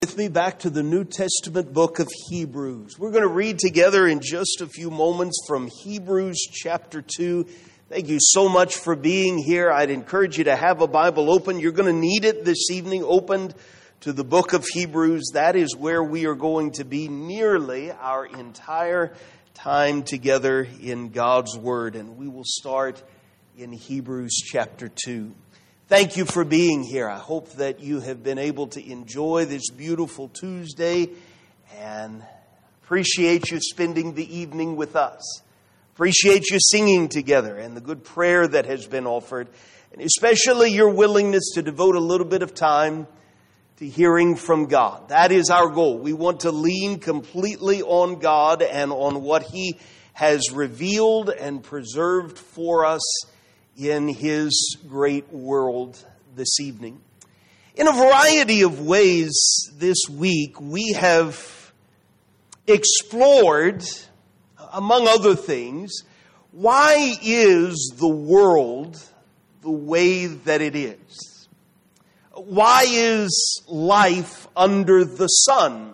With me back to the New Testament book of Hebrews. We're going to read together in just a few moments from Hebrews chapter 2. Thank you so much for being here. I'd encourage you to have a Bible open. You're going to need it this evening, opened to the book of Hebrews. That is where we are going to be nearly our entire time together in God's Word. And we will start in Hebrews chapter 2. Thank you for being here. I hope that you have been able to enjoy this beautiful Tuesday and appreciate you spending the evening with us. Appreciate you singing together and the good prayer that has been offered, and especially your willingness to devote a little bit of time to hearing from God. That is our goal. We want to lean completely on God and on what He has revealed and preserved for us in His great world this evening. In a variety of ways this week, we have explored, among other things, why is the world the way that it is? Why is life under the sun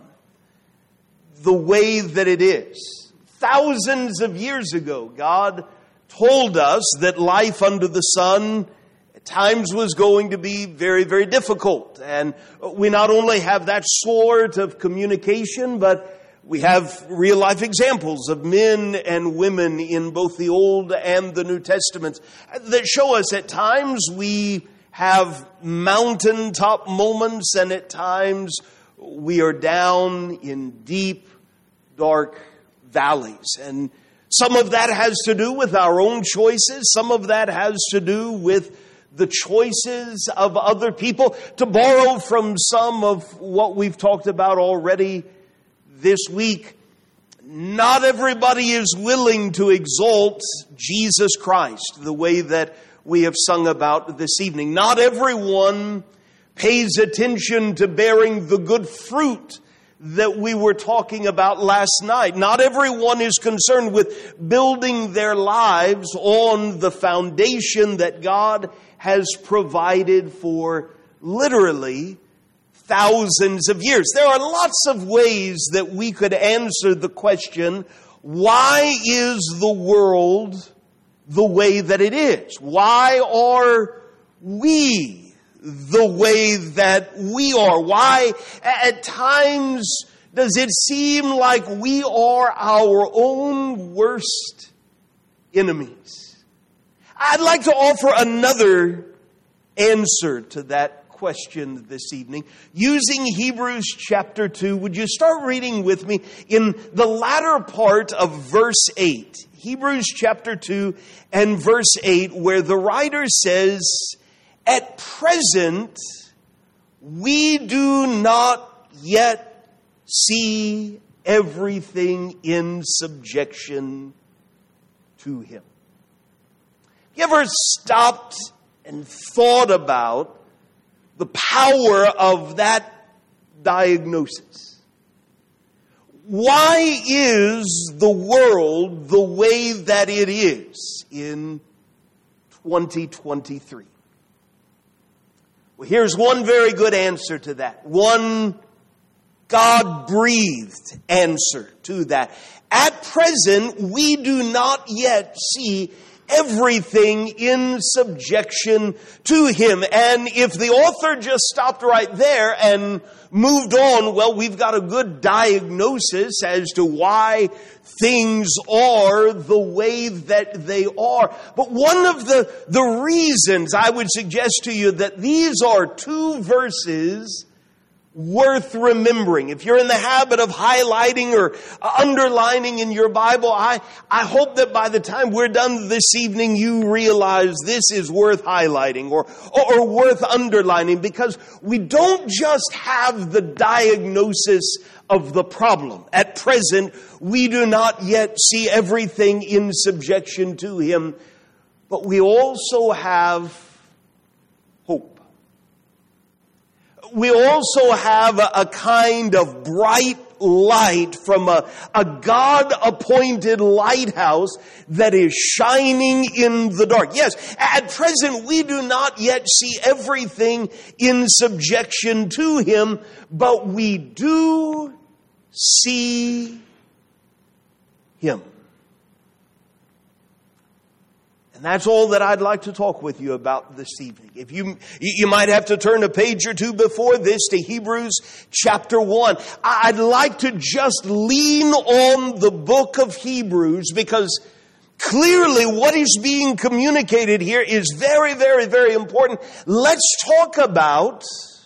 the way that it is? Thousands of years ago, God told us that life under the sun at times was going to be very, very difficult. And we not only have that sort of communication, but we have real-life examples of men and women in both the Old and the New Testaments that show us at times we have mountaintop moments, and at times we are down in deep, dark valleys. And some of that has to do with our own choices. Some of that has to do with the choices of other people. To borrow from some of what we've talked about already this week, not everybody is willing to exalt Jesus Christ the way that we have sung about this evening. Not everyone pays attention to bearing the good fruit that we were talking about last night. Not everyone is concerned with building their lives on the foundation that God has provided for literally thousands of years. There are lots of ways that we could answer the question, why is the world the way that it is? Why are we the way that we are? Why at times does it seem like we are our own worst enemies? I'd like to offer another answer to that question this evening using Hebrews chapter 2. Would you start reading with me in the latter part of verse 8? Hebrews chapter 2 and verse 8, where the writer says, "At present, we do not yet see everything in subjection to Him." You ever stopped and thought about the power of that diagnosis? Why is the world the way that it is in 2023? Well, here's one very good answer to that. One God-breathed answer to that. At present, we do not yet see everything in subjection to Him. And if the author just stopped right there and moved on, well, we've got a good diagnosis as to why things are the way that they are. But one of the reasons I would suggest to you that these are two verses worth remembering. If you're in the habit of highlighting or underlining in your Bible, I hope that by the time we're done this evening, you realize this is worth highlighting or worth underlining, because we don't just have the diagnosis of the problem. At present, we do not yet see everything in subjection to Him, but we also have hope. We also have a kind of bright light from a God-appointed lighthouse that is shining in the dark. Yes, at present we do not yet see everything in subjection to Him, but we do see Him. And that's all that I'd like to talk with you about this evening. If you might have to turn a page or two before this to Hebrews chapter 1. I'd like to just lean on the book of Hebrews because clearly what is being communicated here is very, very, very important. Let's talk about,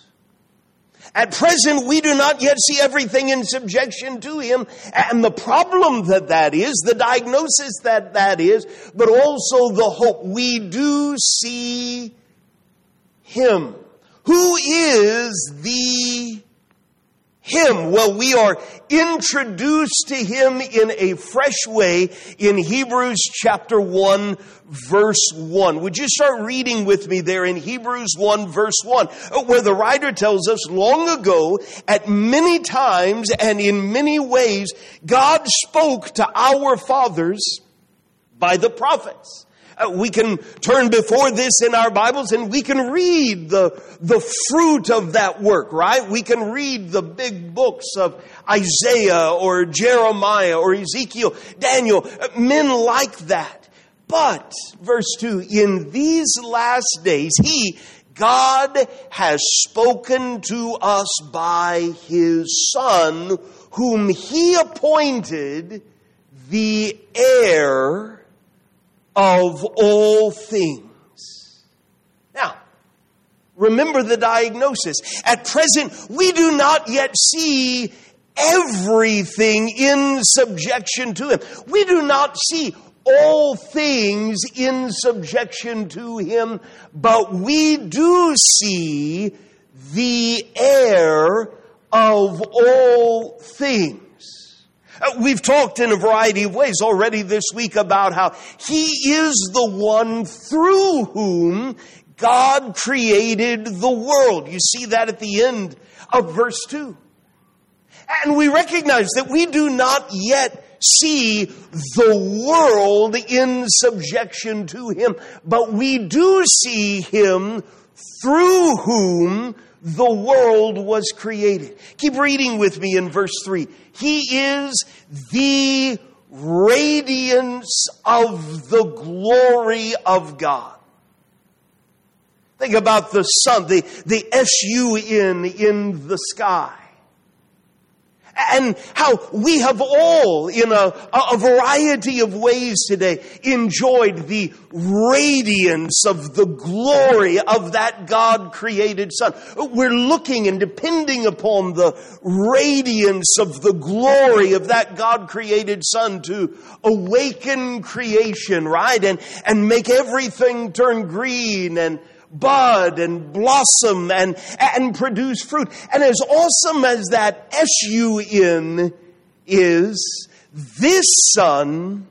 at present, we do not yet see everything in subjection to Him. And the problem that is, the diagnosis that is, but also the hope. We do see Him. Who is the Him? Well, we are introduced to Him in a fresh way in Hebrews chapter 1, verse 1. Would you start reading with me there in Hebrews 1, verse 1, where the writer tells us, long ago, at many times and in many ways, God spoke to our fathers by the prophets. We can turn before this in our Bibles and we can read the fruit of that work, right? We can read the big books of Isaiah or Jeremiah or Ezekiel, Daniel, men like that. But, verse 2, in these last days, God has spoken to us by His Son, whom He appointed the heir of all things. Now, remember the diagnosis. At present, we do not yet see everything in subjection to Him. We do not see all things in subjection to Him, but we do see the heir of all things. We've talked in a variety of ways already this week about how He is the one through whom God created the world. You see that at the end of verse 2. And we recognize that we do not yet see the world in subjection to Him, but we do see Him through whom the world was created. Keep reading with me in verse 3. He is the radiance of the glory of God. Think about the sun, the S-U-N in the sky. And how we have all, in a variety of ways today, enjoyed the radiance of the glory of that God-created sun. We're looking and depending upon the radiance of the glory of that God-created sun to awaken creation, right? And make everything turn green and bud and blossom and produce fruit. And as awesome as that S-U-N is, this sun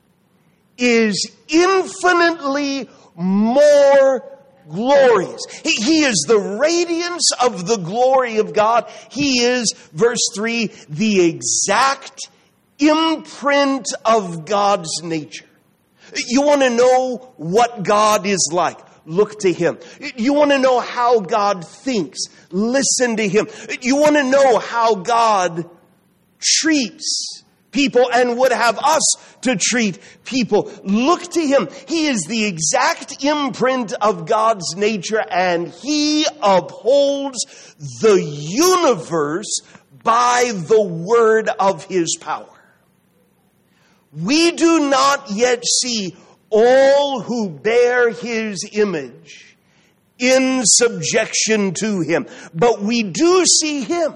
is infinitely more glorious. He is the radiance of the glory of God. He is, verse 3, the exact imprint of God's nature. You want to know what God is like? Look to Him. You want to know how God thinks? Listen to Him. You want to know how God treats people and would have us to treat people? Look to Him. He is the exact imprint of God's nature, and He upholds the universe by the word of His power. We do not yet see all who bear His image in subjection to Him, but we do see Him.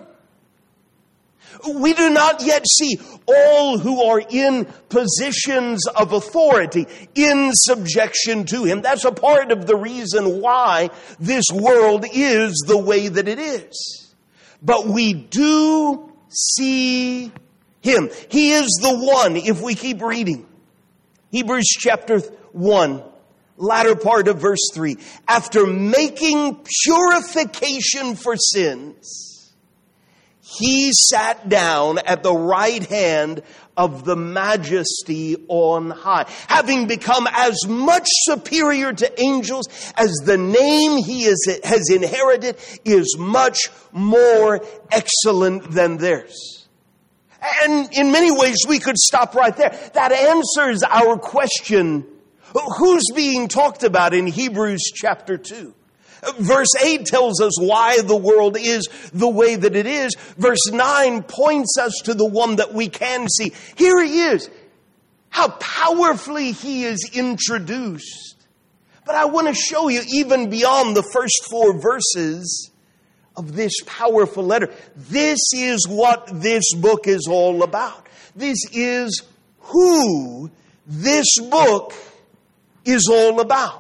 We do not yet see all who are in positions of authority in subjection to Him. That's a part of the reason why this world is the way that it is. But we do see Him. He is the one, if we keep reading. Hebrews chapter 1, latter part of verse 3, after making purification for sins, he sat down at the right hand of the Majesty on high, having become as much superior to angels as the name he has inherited is much more excellent than theirs. And in many ways, we could stop right there. That answers our question, who's being talked about in Hebrews chapter 2? Verse 8 tells us why the world is the way that it is. Verse 9 points us to the one that we can see. Here he is. How powerfully he is introduced. But I want to show you even beyond the first 4 verses of this powerful letter. This is what this book is all about. This is who this book is all about.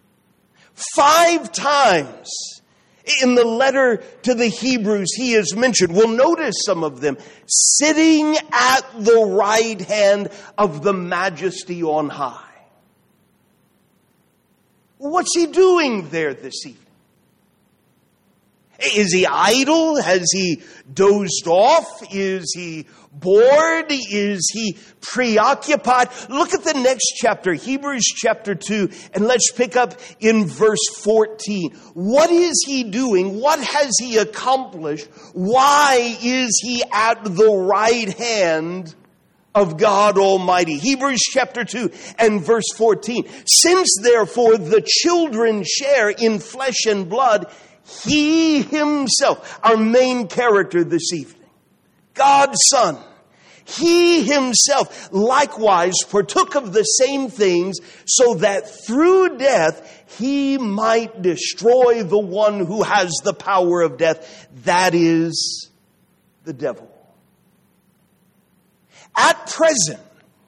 5 times in the letter to the Hebrews he is mentioned. We'll notice some of them. Sitting at the right hand of the Majesty on high. What's he doing there this evening? Is he idle? Has he dozed off? Is he bored? Is he preoccupied? Look at the next chapter, Hebrews chapter 2, and let's pick up in verse 14. What is he doing? What has he accomplished? Why is he at the right hand of God Almighty? Hebrews chapter 2 and verse 14. Since therefore the children share in flesh and blood, he himself, our main character this evening, God's Son, he himself likewise partook of the same things so that through death he might destroy the one who has the power of death, that is the devil. At present,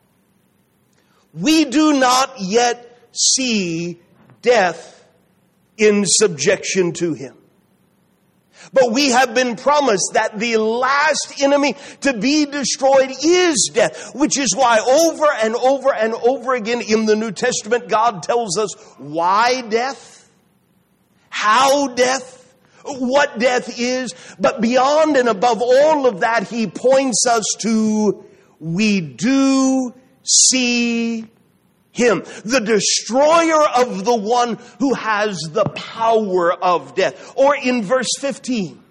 we do not yet see death in subjection to him. But we have been promised that the last enemy to be destroyed is death, which is why over and over and over again in the New Testament, God tells us why death, how death, what death is. But beyond and above all of that, he points us to, we do see him, the destroyer of the one who has the power of death. Or in verse 15,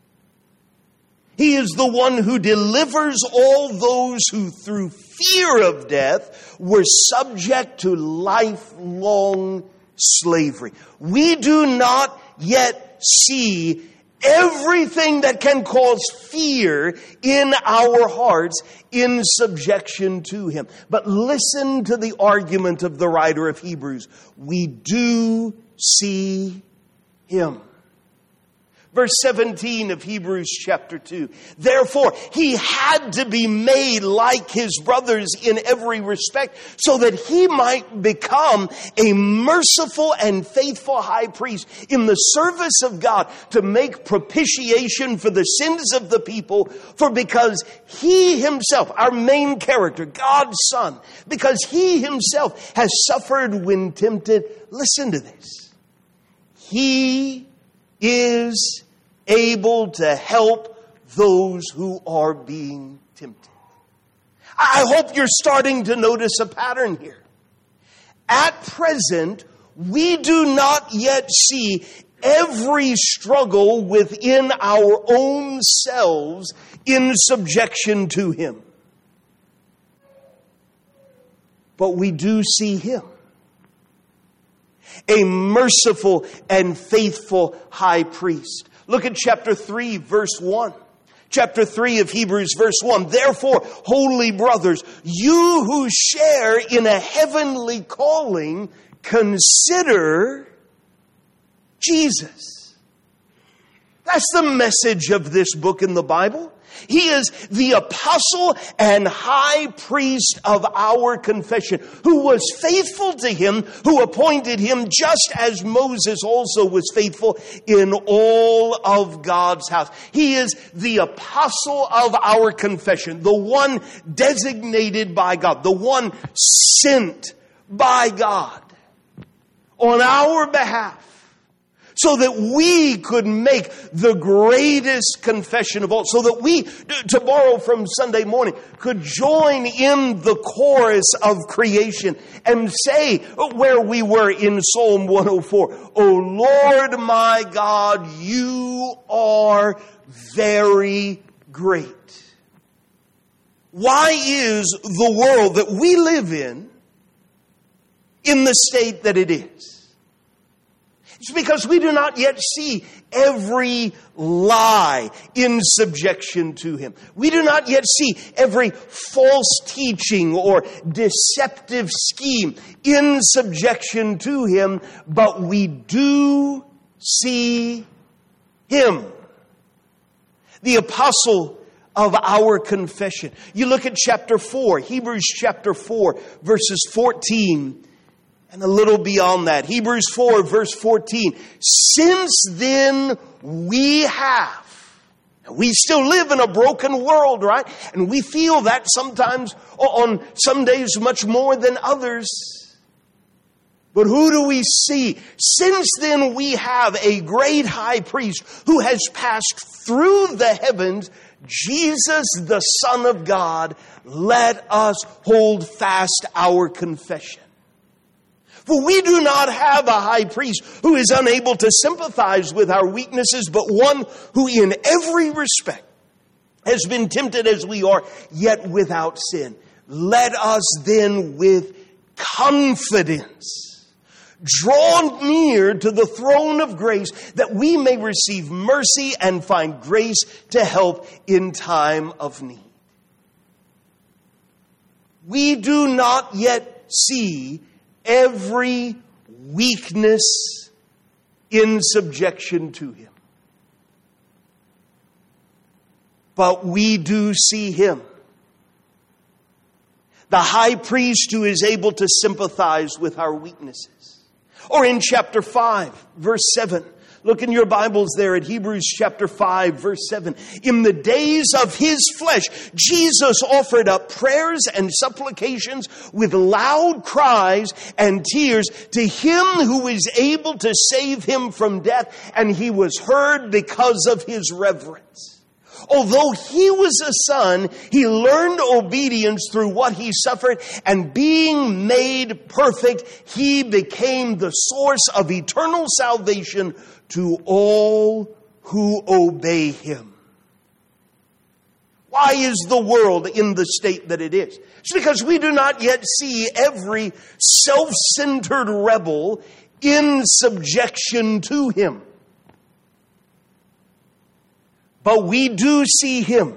he is the one who delivers all those who through fear of death were subject to lifelong slavery. We do not yet see everything that can cause fear in our hearts in subjection to him. But listen to the argument of the writer of Hebrews. We do see him. Verse 17 of Hebrews chapter 2. Therefore, he had to be made like his brothers in every respect, so that he might become a merciful and faithful high priest in the service of God to make propitiation for the sins of the people. For because he himself, our main character, God's Son, because he himself has suffered when tempted, listen to this, he is able to help those who are being tempted. I hope you're starting to notice a pattern here. At present, we do not yet see every struggle within our own selves in subjection to him. But we do see him, a merciful and faithful high priest. Look at chapter 3, verse 1. Chapter 3 of Hebrews, verse 1. Therefore, holy brothers, you who share in a heavenly calling, consider Jesus. That's the message of this book in the Bible. He is the apostle and high priest of our confession, who was faithful to him, who appointed him just as Moses also was faithful in all of God's house. He is the apostle of our confession, the one designated by God, the one sent by God. on our behalf, so that we could make the greatest confession of all, so that we, to borrow from Sunday morning, could join in the chorus of creation and say, where we were in Psalm 104, "O Lord my God, you are very great." Why is the world that we live in the state that it is? It's because we do not yet see every lie in subjection to Him. We do not yet see every false teaching or deceptive scheme in subjection to Him, but we do see Him. The apostle of our confession. You look at chapter 4, Hebrews chapter 4, verses 14 and a little beyond that. Hebrews 4, verse 14. "Since then we still live in a broken world, right? And we feel that sometimes, on some days much more than others. But who do we see? Since then we have a great high priest who has passed through the heavens, Jesus, the Son of God. Let us hold fast our confession. For we do not have a high priest who is unable to sympathize with our weaknesses, but one who in every respect has been tempted as we are, yet without sin. Let us then with confidence draw near to the throne of grace, that we may receive mercy and find grace to help in time of need." We do not yet see every weakness in subjection to Him, but we do see Him, the high priest who is able to sympathize with our weaknesses. Or in chapter 5, verse 7. Look in your Bibles there at Hebrews chapter 5, verse 7. "In the days of His flesh, Jesus offered up prayers and supplications with loud cries and tears to Him who is able to save Him from death, and He was heard because of His reverence. Although He was a son, He learned obedience through what He suffered, and being made perfect, He became the source of eternal salvation to all who obey Him." Why is the world in the state that it is? It's because we do not yet see every self-centered rebel in subjection to Him. But we do see Him,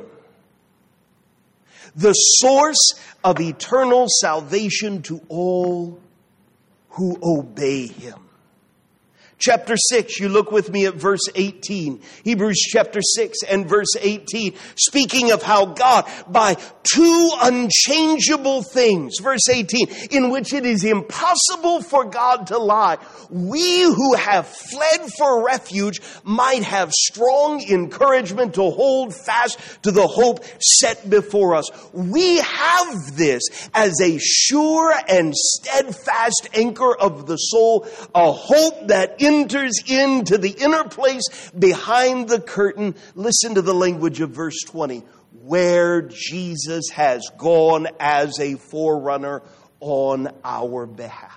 the source of eternal salvation to all who obey Him. Chapter 6, you look with me at verse 18. Hebrews chapter 6 and verse 18. Speaking of how God, by two unchangeable things, verse 18, in which it is impossible for God to lie, we who have fled for refuge might have strong encouragement to hold fast to the hope set before us. We have this as a sure and steadfast anchor of the soul, a hope that enters into the inner place behind the curtain. Listen to the language of verse 20. Where Jesus has gone as a forerunner on our behalf.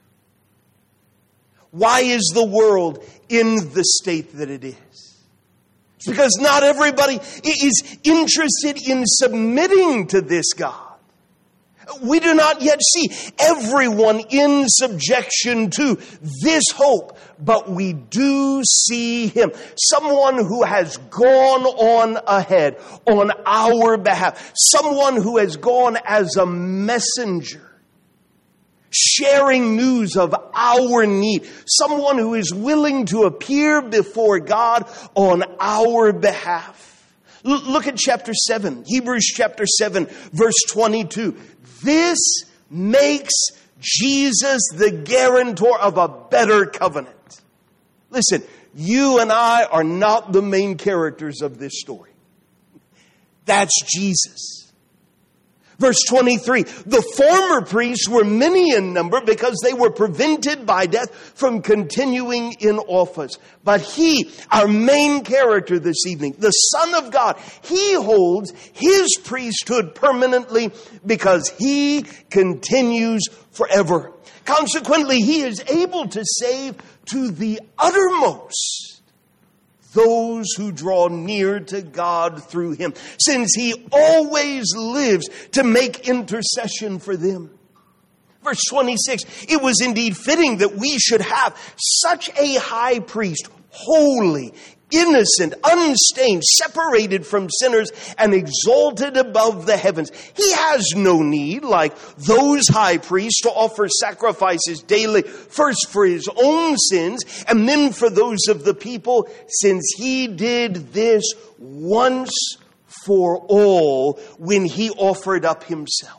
Why is the world in the state that it is? It's because not everybody is interested in submitting to this God. We do not yet see everyone in subjection to this hope, but we do see Him. Someone who has gone on ahead on our behalf. Someone who has gone as a messenger, sharing news of our need. Someone who is willing to appear before God on our behalf. Look at chapter 7, Hebrews chapter 7, verse 22. This makes Jesus the guarantor of a better covenant. Listen, you and I are not the main characters of this story. That's Jesus. Verse 23, the former priests were many in number because they were prevented by death from continuing in office. But he, our main character this evening, the Son of God, he holds his priesthood permanently because he continues forever. Consequently, he is able to save to the uttermost those who draw near to God through him, since he always lives to make intercession for them. Verse 26, it was indeed fitting that we should have such a high priest, holy, innocent, unstained, separated from sinners, and exalted above the heavens. He has no need, like those high priests, to offer sacrifices daily, first for his own sins, and then for those of the people, since he did this once for all when he offered up himself.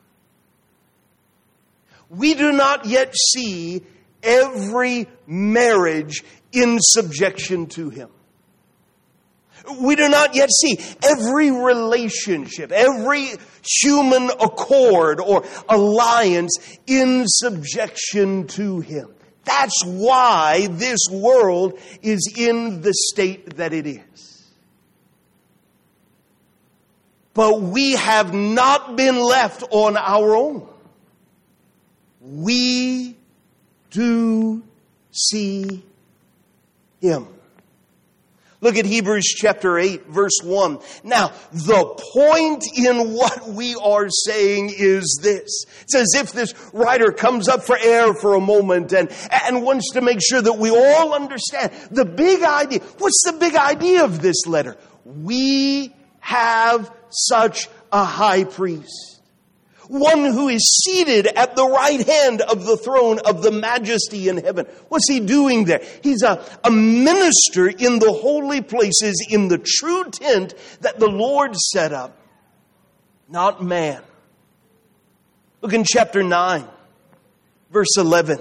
We do not yet see every marriage in subjection to him. We do not yet see every relationship, every human accord or alliance in subjection to him. That's why this world is in the state that it is. But we have not been left on our own. We do see him. Look at Hebrews chapter 8, verse 1. Now, the point in what we are saying is this. It's as if this writer comes up for air for a moment and wants to make sure that we all understand the big idea. What's the big idea of this letter? We have such a high priest. One who is seated at the right hand of the throne of the majesty in heaven. What's he doing there? He's a minister in the holy places in the true tent that the Lord set up, not man. Look in chapter 9, verse 11.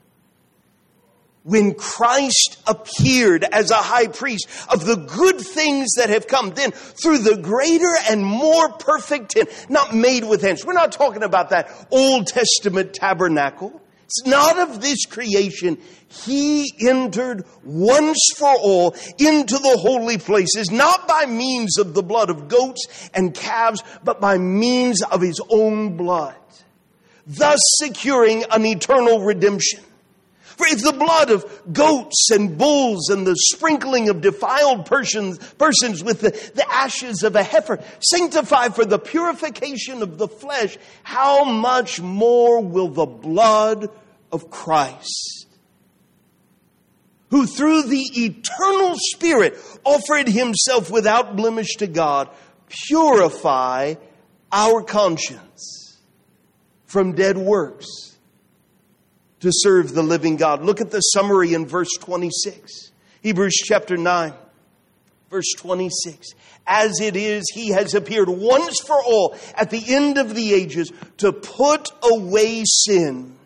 When Christ appeared as a high priest of the good things that have come, then through the greater and more perfect tent, not made with hands. We're not talking about that Old Testament tabernacle. It's not of this creation. He entered once for all into the holy places, not by means of the blood of goats and calves, but by means of his own blood, thus securing an eternal redemption. For if the blood of goats and bulls and the sprinkling of defiled persons with the ashes of a heifer sanctify for the purification of the flesh, how much more will the blood of Christ, who through the eternal Spirit offered himself without blemish to God, purify our conscience from dead works to serve the living God. Look at the summary in verse 26. Hebrews chapter 9, verse 26. As it is, he has appeared once for all at the end of the ages to put away sin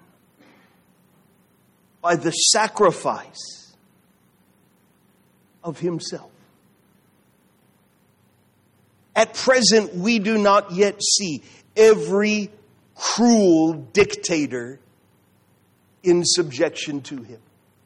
by the sacrifice of himself. At present, we do not yet see every cruel dictator in subjection to him.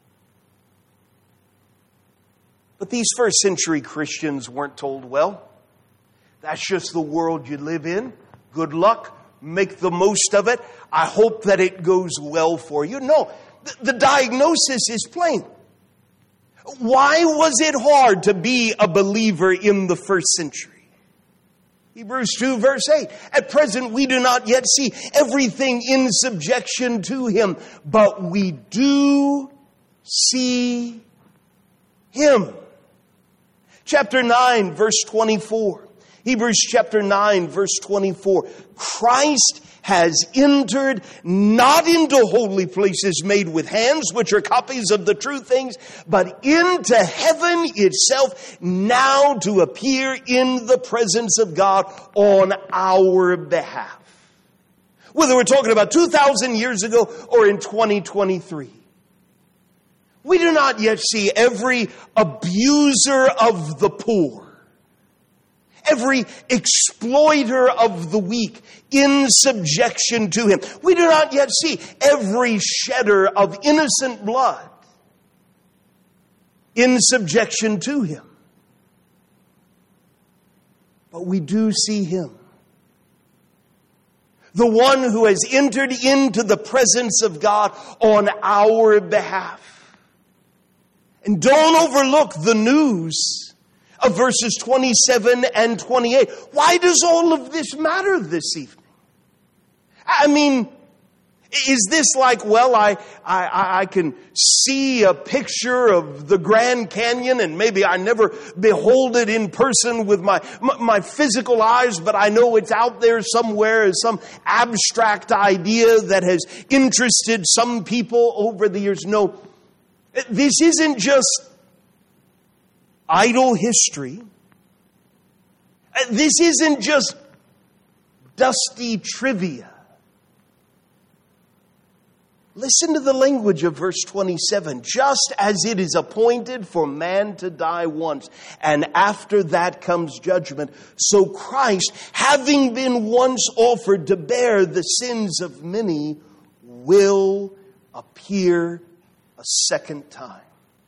But these first century Christians weren't told, well, that's just the world you live in. Good luck. Make the most of it. I hope that it goes well for you. No, the diagnosis is plain. Why was it hard to be a believer in the first century? Hebrews 2 verse 8. At present we do not yet see everything in subjection to him, but we do see him. Chapter 9 verse 24. Hebrews chapter 9 verse 24. Christ has entered not into holy places made with hands, which are copies of the true things, but into heaven itself, now to appear in the presence of God on our behalf. Whether we're talking about 2,000 years ago or in 2023. We do not yet see every abuser of the poor, every exploiter of the weak in subjection to him. We do not yet see every shedder of innocent blood in subjection to him. But we do see him. The one who has entered into the presence of God on our behalf. And don't overlook the news of verses 27 and 28. Why does all of this matter this evening? I mean, is this like, well, I can see a picture of the Grand Canyon and maybe I never behold it in person with my physical eyes, but I know it's out there somewhere as some abstract idea that has interested some people over the years. No, this isn't just idle history. This isn't just dusty trivia. Listen to the language of verse 27. Just as it is appointed for man to die once, and after that comes judgment, so Christ, having been once offered to bear the sins of many, will appear a second time.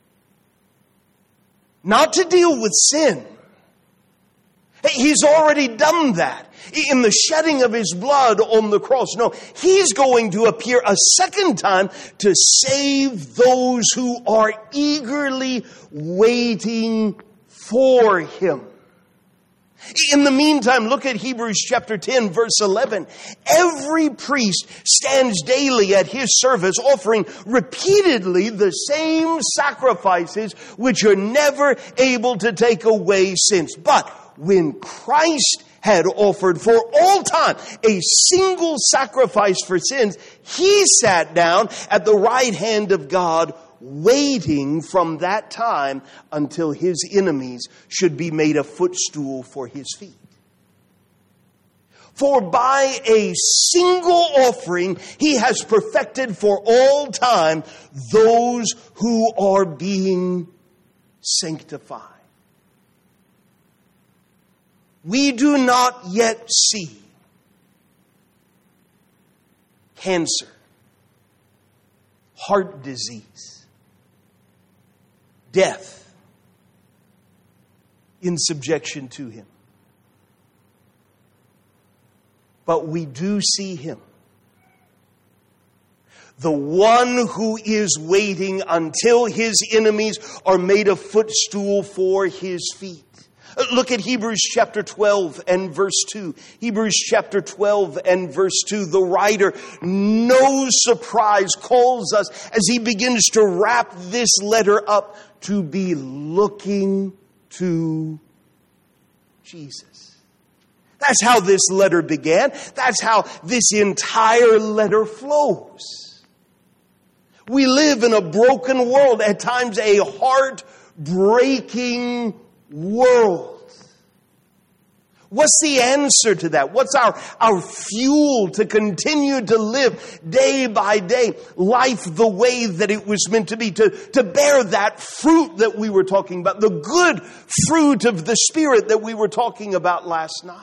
Not to deal with sin. He's already done that in the shedding of his blood on the cross. No, he's going to appear a second time to save those who are eagerly waiting for him. In the meantime, look at Hebrews chapter 10, verse 11. Every priest stands daily at his service, offering repeatedly the same sacrifices which are never able to take away sins. But when Christ had offered for all time a single sacrifice for sins, he sat down at the right hand of God, waiting from that time until his enemies should be made a footstool for his feet. For by a single offering he has perfected for all time those who are being sanctified. We do not yet see cancer, heart disease, death in subjection to him. But we do see him. The one who is waiting until his enemies are made a footstool for his feet. Look at Hebrews chapter 12 and verse 2. Hebrews chapter 12 and verse 2. The writer, no surprise, calls us as he begins to wrap this letter up to be looking to Jesus. That's how this letter began. That's how this entire letter flows. We live in a broken world, at times a heart-breaking world. What's the answer to that? What's our fuel to continue to live day by day, life the way that it was meant to be, to bear that fruit that we were talking about, the good fruit of the Spirit that we were talking about last night?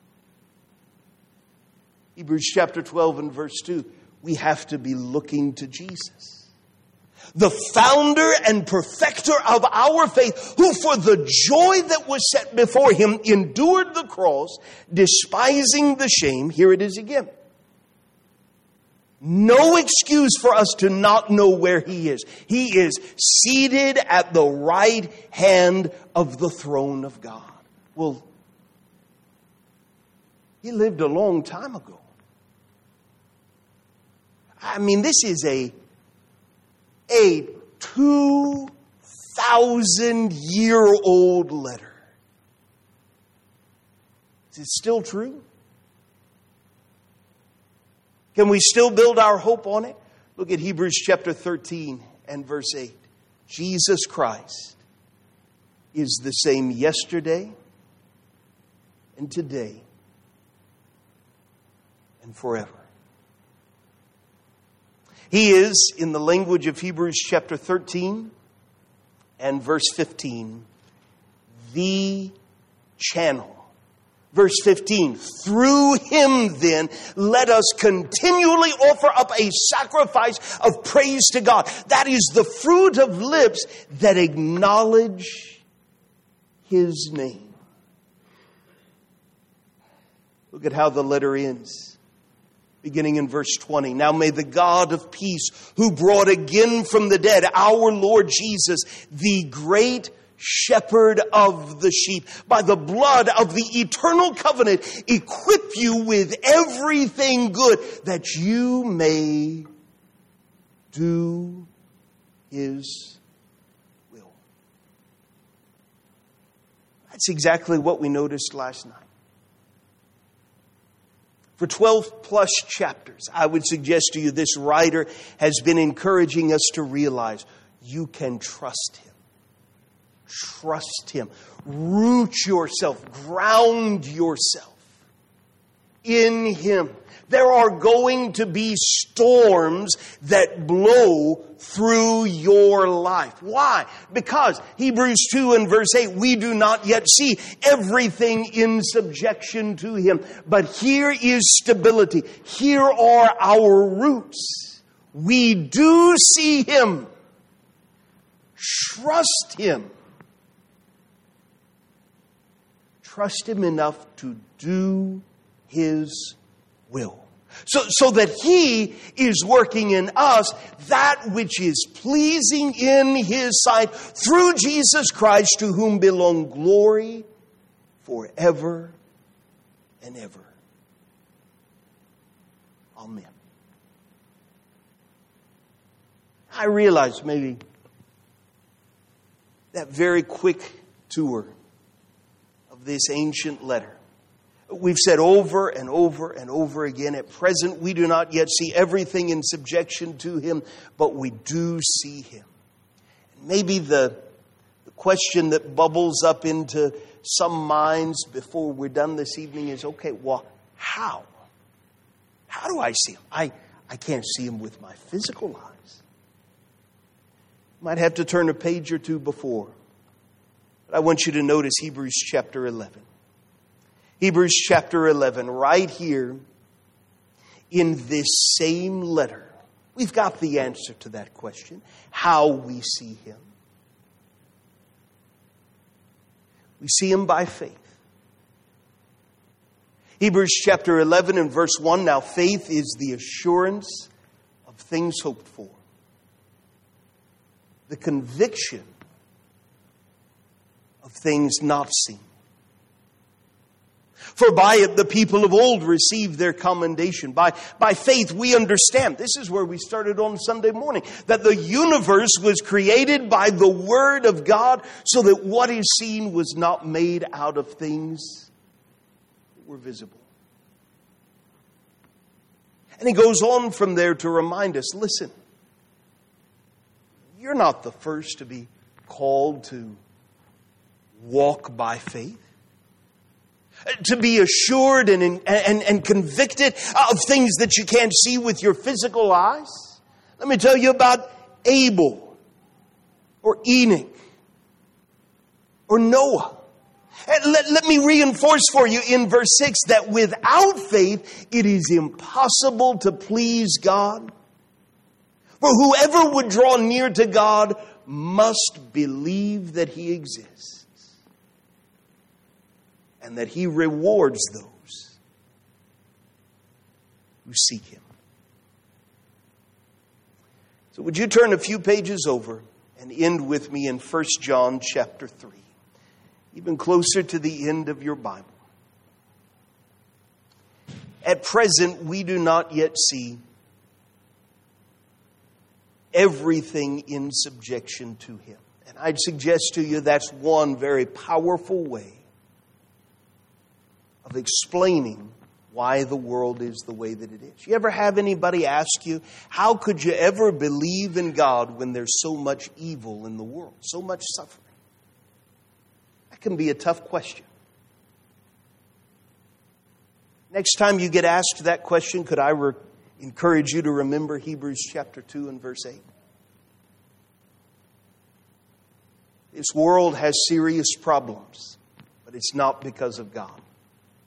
Hebrews chapter 12 and verse 2, we have to be looking to Jesus, the founder and perfecter of our faith, who for the joy that was set before him endured the cross, despising the shame. Here it is again. No excuse for us to not know where he is. He is seated at the right hand of the throne of God. Well, he lived a long time ago. I mean, this is a 2,000-year-old letter. Is it still true? Can we still build our hope on it? Look at Hebrews chapter 13 and verse 8. Jesus Christ is the same yesterday and today and forever. He is, in the language of Hebrews chapter 13 and verse 15, the channel Verse 15, through him then, let us continually offer up a sacrifice of praise to God. That is the fruit of lips that acknowledge his name. Look at how the letter ends. Beginning in verse 20. Now may the God of peace, who brought again from the dead our Lord Jesus, the great shepherd of the sheep, by the blood of the eternal covenant, equip you with everything good, that you may do his will. That's exactly what we noticed last night. For 12 plus chapters, I would suggest to you this writer has been encouraging us to realize you can trust him. Trust him. Root yourself. Ground yourself in him. There are going to be storms that blow through your life. Why? Because Hebrews 2 and verse 8, we do not yet see everything in subjection to him. But here is stability. Here are our roots. We do see him. Trust him. Trust him enough to do his will. So that he is working in us that which is pleasing in his sight through Jesus Christ, to whom belong glory forever and ever. Amen. I realize maybe that very quick tour of this ancient letter. We've said over and over and over again, at present we do not yet see everything in subjection to him, but we do see him. And maybe the question that bubbles up into some minds before we're done this evening is, okay, well, how? How do I see him? I can't see him with my physical eyes. Might have to turn a page or two before. But I want you to notice Hebrews chapter 11. Hebrews chapter 11, right here in this same letter, we've got the answer to that question, how we see him. We see him by faith. Hebrews chapter 11 and verse 1, now faith is the assurance of things hoped for, the conviction of things not seen. For by it the people of old received their commendation. By faith we understand, this is where we started on Sunday morning, that the universe was created by the Word of God, so that what is seen was not made out of things that were visible. And he goes on from there to remind us, listen, you're not the first to be called to walk by faith. To be assured and convicted of things that you can't see with your physical eyes. Let me tell you about Abel or Enoch or Noah. And let me reinforce for you in verse 6 that without faith it is impossible to please God. For whoever would draw near to God must believe that he exists, and that he rewards those who seek him. So would you turn a few pages over and end with me in 1 John chapter 3, even closer to the end of your Bible. At present, we do not yet see everything in subjection to him. And I'd suggest to you that's one very powerful way of explaining why the world is the way that it is. You ever have anybody ask you, how could you ever believe in God when there's so much evil in the world, so much suffering? That can be a tough question. Next time you get asked that question, could I encourage you to remember Hebrews chapter 2 and verse 8? This world has serious problems, but it's not because of God.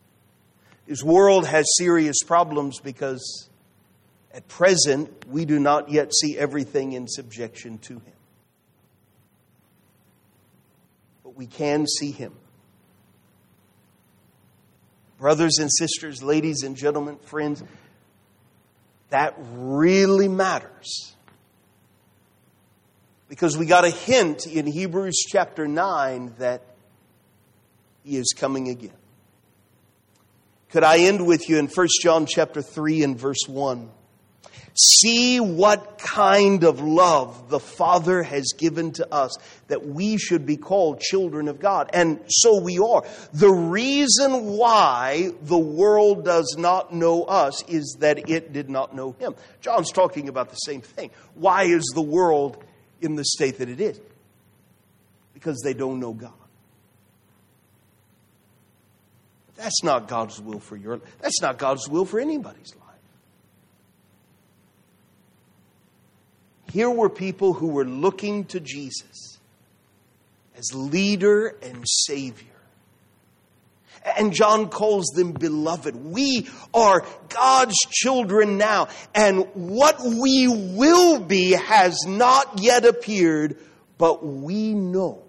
His world has serious problems because at present we do not yet see everything in subjection to Him. But we can see Him. Brothers and sisters, ladies and gentlemen, friends, that really matters. Because we got a hint in Hebrews chapter 9 that He is coming again. Could I end with you in 1 John chapter 3 and verse 1? See what kind of love the Father has given to us, that we should be called children of God. And so we are. The reason why the world does not know us is that it did not know Him. John's talking about the same thing. Why is the world in the state that it is? Because they don't know God. That's not God's will for your life. That's not God's will for anybody's life. Here were people who were looking to Jesus as leader and Savior. And John calls them beloved. We are God's children now. And what we will be has not yet appeared, but we know.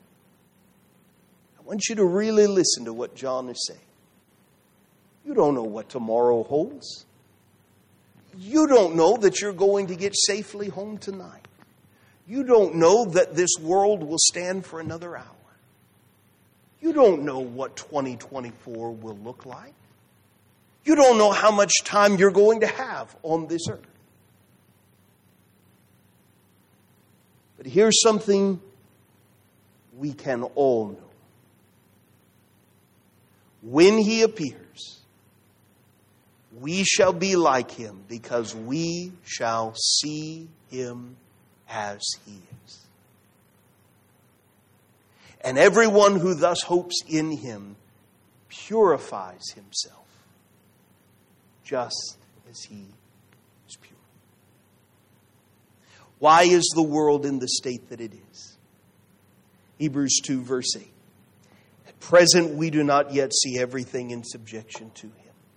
I want you to really listen to what John is saying. You don't know what tomorrow holds. You don't know that you're going to get safely home tonight. You don't know that this world will stand for another hour. You don't know what 2024 will look like. You don't know how much time you're going to have on this earth. But here's something we can all know. When He appears, we shall be like Him, because we shall see Him as He is. And everyone who thus hopes in Him purifies himself, just as He is pure. Why is the world in the state that it is? Hebrews 2 verse 8. At present we do not yet see everything in subjection to Him.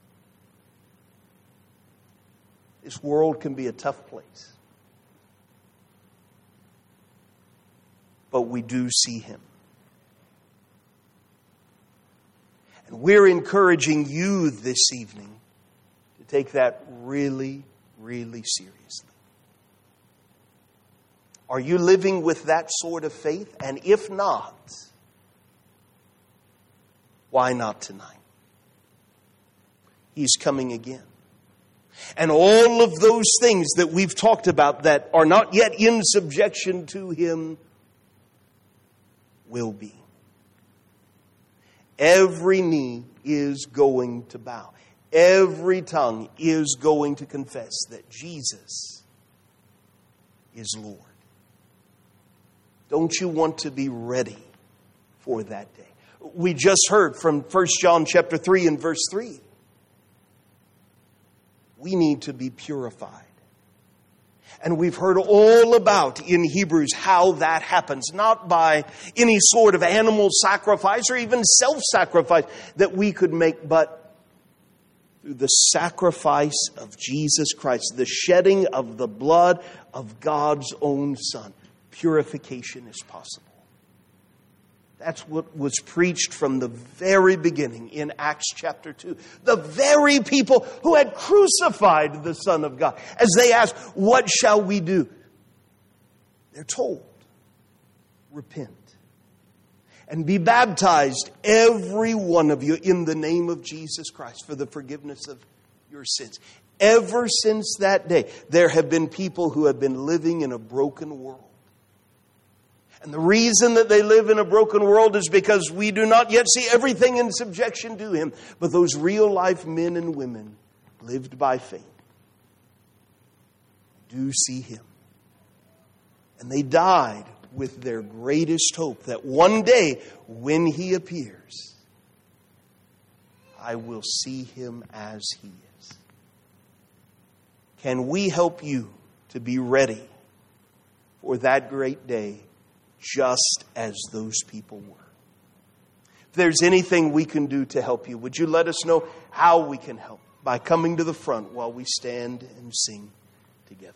This world can be a tough place. But we do see Him. And we're encouraging you this evening to take that really, really seriously. Are you living with that sort of faith? And if not, why not tonight? He's coming again. And all of those things that we've talked about that are not yet in subjection to Him will be. Every knee is going to bow. Every tongue is going to confess that Jesus is Lord. Don't you want to be ready for that day? We just heard from 1 John chapter 3 and verse 3. We need to be purified. And we've heard all about in Hebrews how that happens. Not by any sort of animal sacrifice or even self-sacrifice that we could make, but through the sacrifice of Jesus Christ, the shedding of the blood of God's own Son. Purification is possible. That's what was preached from the very beginning in Acts chapter 2. The very people who had crucified the Son of God. As they asked, what shall we do? They're told, repent. And be baptized, every one of you, in the name of Jesus Christ for the forgiveness of your sins. Ever since that day, there have been people who have been living in a broken world. And the reason that they live in a broken world is because we do not yet see everything in subjection to Him. But those real life men and women lived by faith do see Him. And they died with their greatest hope that one day when He appears, I will see Him as He is. Can we help you to be ready for that great day? Just as those people were. If there's anything we can do to help you, would you let us know how we can help by coming to the front while we stand and sing together?